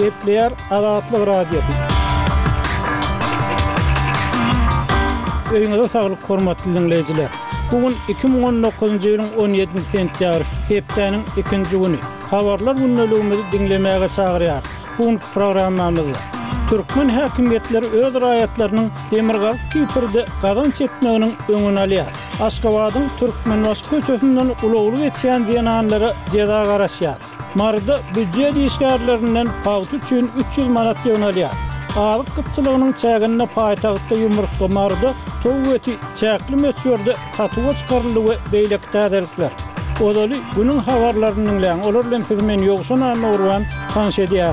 Epleyer Azatlyk radiosu. Öýüňizde saglyk hormatly dinleýijiler. Bugün 2019-njy ýylyň 17-nji sentýabr, hepdeniň 2-nji güni. Habarlar günnäligimizi dinlemäge çagyrýar. Bugün programmamyzda Türkmen häkimetleri öz raýatlarynyň Demirgazyk Kiprde gadan çekmeginiň öňüni alýar. Aşgabatyň Türkmenbaş köçesinden ulaglyk etýän diýenanlara jeda garaşýar. Marda büdjet işgärlerinden paýt üçin 300 manat ýöne alýar. Alyk kıtçylygynyň çägine paýtagtda ýumurtga marda tow eti çäkli meçberde tatuwa çykarylyp beýlekdädirler. Odaly günüň habarlarynyň bilen olar bilen siz men ýogşuna urwan tanış edýär.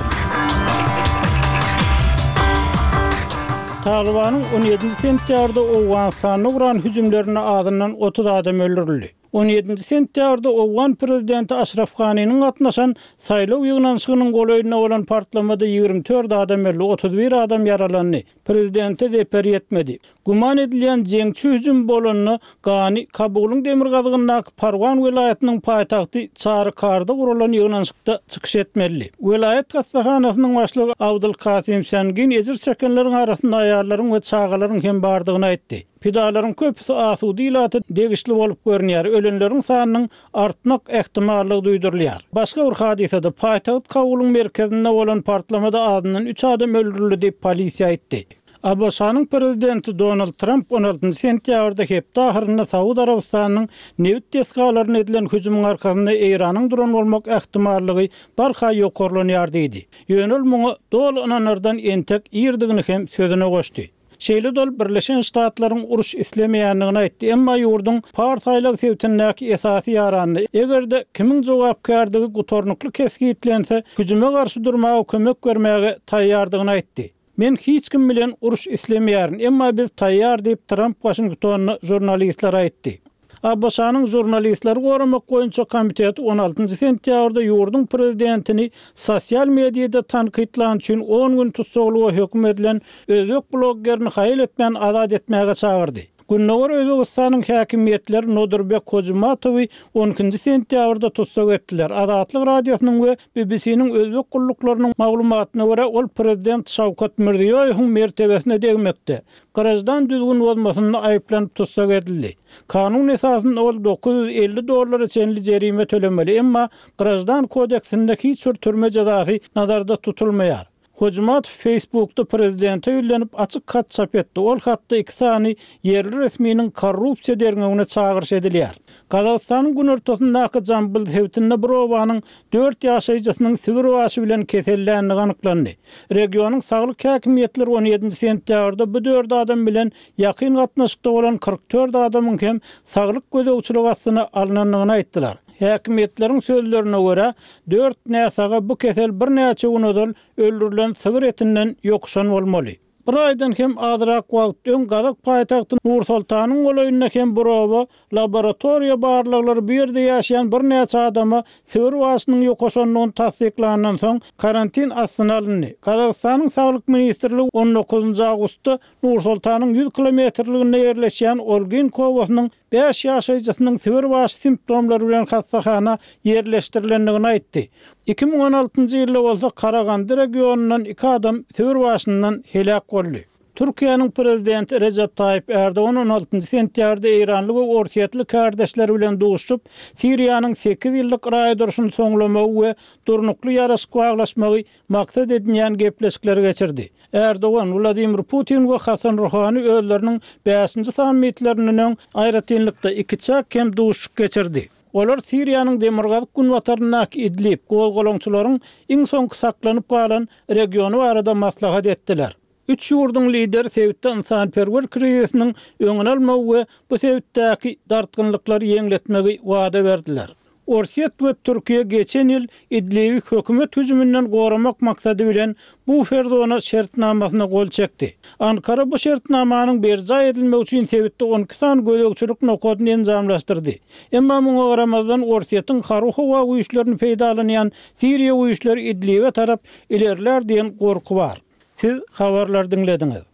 Talibanyň 17-nji sentýarda Awganystana uran hüjümlerine adyndan 30 adam öldürildi. 17-nji sentýarda Awgan prezidenti Ashraf Ghani'nin gatnaşan saýlaw ýygnanşygynyň golaýyna bolan partlamada 24 adam öldü, 31 adam yaralandy. Prezidente deper ýetmedi. Guman edilýän jeňçi hüjüm bolanyny Ghani Kabulyň Demirgazygynyň Parwan welaýatynyň paýtagty Çarkarda guralan ýygnanşykda çykyş etmeli. Welaýat gassahanasynyň başlygy Abdul Kasim Sangin ejir çekenleriň arasynda aýarlaryň we çagalaryň hem bardygyny aýtdy. Pidalaryň köpüsi asudy ilaty degişli bolup görünýär. Ölenleriň sanynyň artmak ähtimallygy duýdurulýar. Başga bir hadisede paýtagat Kabulyň merkezinde bolan partlamada adyndan 3 adam öldürildi diýip polisiýa aýtdy. Abasanyň prezidenti Donald Trump 16-njy sentýabrda hepde ahyryna Saudi Arabistanyň newt tesgalaryna edilen hüjümüň arkasynda Iranyň duran bolmak ähtimallygy barha ýokarlanýar diýdi. Ýönel muňa dolananlardan entek ýerdigini hem sözüne goşdy. Şeýle dol Birleşen Ştatlaryň uruş islemeýändigini aýtdy, emma ýurduň partiýalyk sewtindäki esasy ýarany egerde kimiň jogapkardlygy gutornukly kesgitlense hüjüme garşy durmagy kömek bermäge taýýardygyny aýtdy. Men hiç kim bilen uruş islemeýärin, emma biz taýýar diýip Trump Washingtonyny jurnalistlere aýtdy. Abbasanyň jurnalistleri goramak goýunça komiteti 16-njy sentýabrda ýurdun prezidentini sosial mediada tanqidlan üçin 10 gün tutsaglyga hökm edilen özbek bloggerini haýyl etmän azad etmäge çagyrdy. Günnäger Özbegistanyň häkimetleri Nodirbek Kozumatowy 12-nji sentýabrda tutsak etdiler. Azatlyk radiosynyň we BBC-niň özbek gullyklarynyň maglumatyna görä ol prezident Şawkat Mirziýowyň mertebesine degmekde. Garajdan düzgün bolmasyny aýplanyp tutsak edildi. Kanun esasında ol $950 çenli jerime tölemeli, emma Garajdan kodeksinde hiç bir türme jazasy nazarda tutulmaýar. Hojmat Facebook'ta prezidente ýülenip açyk kat çap etdi. Ol hatda 2 sany yerli resminiň korrupsiýa derňegine çagyrş edilýär. Kazakstanyň gün ortasyndaky Jambil hewtinde Browanyň 4 ýaşaýjysynyň sibir başy bilen kesellänligi anyklandy. Regionyň saglyk häkimetleri 17-nji sentýabrda bu 4 adam bilen ýakyn gatnaşykda bolan 44 adamyň hem saglyk gözegçiligi astyna alynanyny aýtdylar. Häkimetleriň sözlerine görä 4 näsaga bu kesel bir näçe günodal öldürilen sibir etinden ýokuşan bolmaly. Bir aýdan hem azyrak wagt öň Gazak paýtagty Nur Sultanyň golaýyna hem Browa laboratoriýa barlyklary bir ýerde ýaşaýan bir näçe adama sibir başynyň ýokuşanyny tasdiklanandan soň karantin astyna alyndy. Kazakstanyň Saglyk ministrligi 19-njy awgustda Nur Sultanyň 100 kilometrliginde ýerleşýän Olgin kowasynyň 5 ýaşaýjysynyň sibir baş simptomlary bilen hastahana ýerleşdirilendigini aýtdy. 2016-njy ýylda bolsa Karagandy regionundan 2 adam sibir başyndan helak boldy. Türkiýanyň prezidenti Recep Tayyip Erdoğan 16-njy sentýarda Iranly we ortaýatly kardeşleri bilen duşup, Siriýanyň 8 ýyllyk raýa duruşyny soňlamagy we durnukly ýaraşyk baglaşmagy maksat edilýän gepleşikleri geçirdi. Erdoğan, Vladimir Putin we Hasan Rouhani özleriniň 5-nji sammitleriniň aýratynlykda 2 çak hem duşuk geçirdi. Olar Siriýanyň Demirgazyk günwatarynaky Idlib golgolaňçylaryň iň soňky saklanyp galan regiony barada maslahat etdiler. 3 ýurdun lideri Sewitde insanperwer krizisiniň öňüni almagy we bu Sewitdäki dartgynlyklary ýeňletmegi wada berdiler. Orsiýet we Türkiýe geçen ýyl Idlibi hökümet hüjümünden goramak maksady bilen bu Ferdona şertnamasyna gol çekdi. Ankara bu şertnamanyň berja edilmegi üçin Sewitde 12 san gözegçilik nokatyny enzamlaşdyrdy. Emma muňa garamazdan Orsiýetyň Haruhowa güýçlerini peýdalanýan Siriýa güýçleri Idlibe tarap ilerler diýen gorku bar. Siz habarlar dinlediňiz.